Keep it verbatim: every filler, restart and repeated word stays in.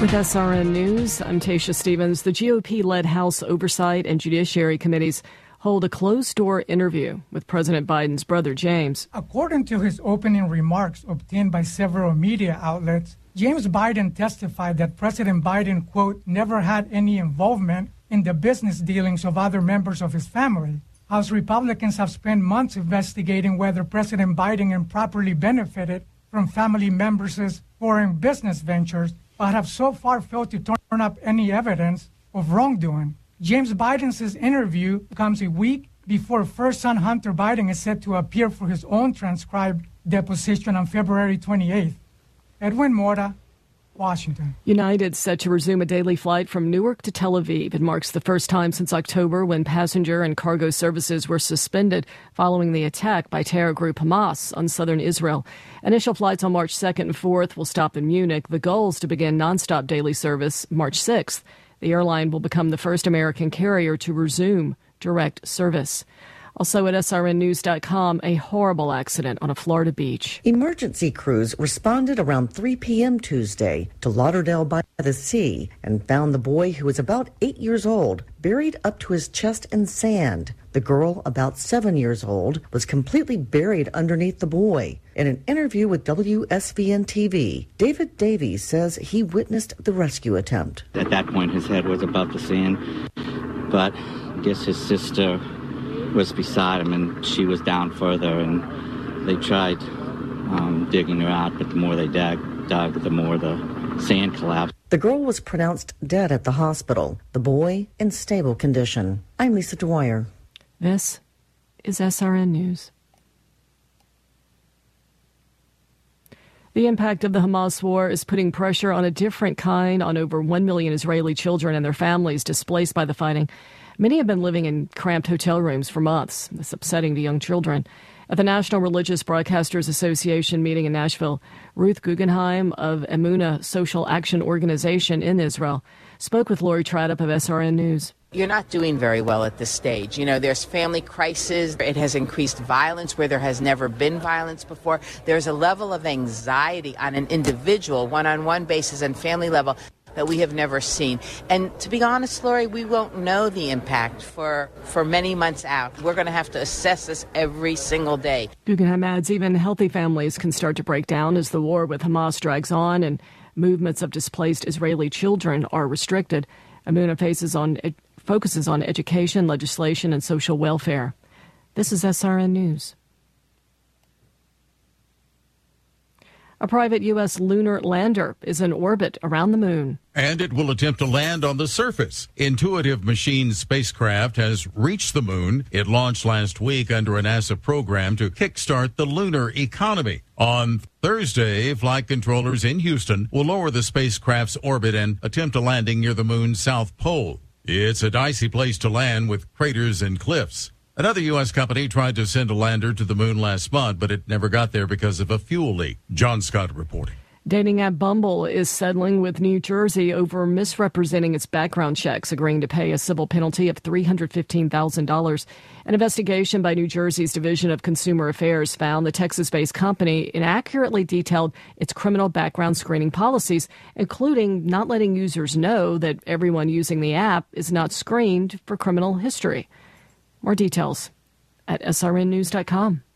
With S R N News, I'm Tasha Stevens. The G O P-led House Oversight and Judiciary Committees hold a closed-door interview with President Biden's brother, James. According to his opening remarks obtained by several media outlets, James Biden testified that President Biden, quote, never had any involvement in the business dealings of other members of his family. House Republicans have spent months investigating whether President Biden improperly benefited from family members' foreign business ventures, but have so far failed to turn up any evidence of wrongdoing. James Biden's interview comes a week before first son Hunter Biden is set to appear for his own transcribed deposition on February twenty-eighth. Edwin Mora, Washington. United set to resume a daily flight from Newark to Tel Aviv. It marks the first time since October when passenger and cargo services were suspended following the attack by terror group Hamas on southern Israel. Initial flights on March second and fourth will stop in Munich. The goal is to begin nonstop daily service March sixth. The airline will become the first American carrier to resume direct service. Also at S R N news dot com, a horrible accident on a Florida beach. Emergency crews responded around three p.m. Tuesday to Lauderdale by the Sea and found the boy, who was about eight years old, buried up to his chest in sand. The girl, about seven years old, was completely buried underneath the boy. In an interview with W S V N T V, David Davies says he witnessed the rescue attempt. At that point, his head was above the sand, but I guess his sister was beside him, and she was down further, and they tried um, digging her out, but the more they dug, dug, the more the sand collapsed. The girl was pronounced dead at the hospital. The boy in stable condition. I'm Lisa Dwyer. This is S R N News. The impact of the Hamas war is putting pressure on a different kind on over one million Israeli children and their families displaced by the fighting. Many have been living in cramped hotel rooms for months. It's upsetting to young children. At the National Religious Broadcasters Association meeting in Nashville, Ruth Guggenheim of Emunah Social Action Organization in Israel spoke with Lori Tradup of S R N News. You're not doing very well at this stage. You know, there's family crisis. It has increased violence where there has never been violence before. There's a level of anxiety on an individual, one-on-one basis and family level that we have never seen. And to be honest, Lori, we won't know the impact for, for many months out. We're going to have to assess this every single day. Guggenheim adds even healthy families can start to break down as the war with Hamas drags on and movements of displaced Israeli children are restricted. Emunah faces on, focuses on education, legislation, and social welfare. This is S R N News. A private U S lunar lander is in orbit around the moon. And it will attempt to land on the surface. Intuitive Machines spacecraft has reached the moon. It launched last week under a NASA program to kickstart the lunar economy. On Thursday, flight controllers in Houston will lower the spacecraft's orbit and attempt a landing near the moon's south pole. It's a dicey place to land with craters and cliffs. Another U S company tried to send a lander to the moon last month, but it never got there because of a fuel leak. John Scott reporting. Dating app Bumble is settling with New Jersey over misrepresenting its background checks, agreeing to pay a civil penalty of three hundred fifteen thousand dollars. An investigation by New Jersey's Division of Consumer Affairs found the Texas-based company inaccurately detailed its criminal background screening policies, including not letting users know that everyone using the app is not screened for criminal history. More details at S R N news dot com.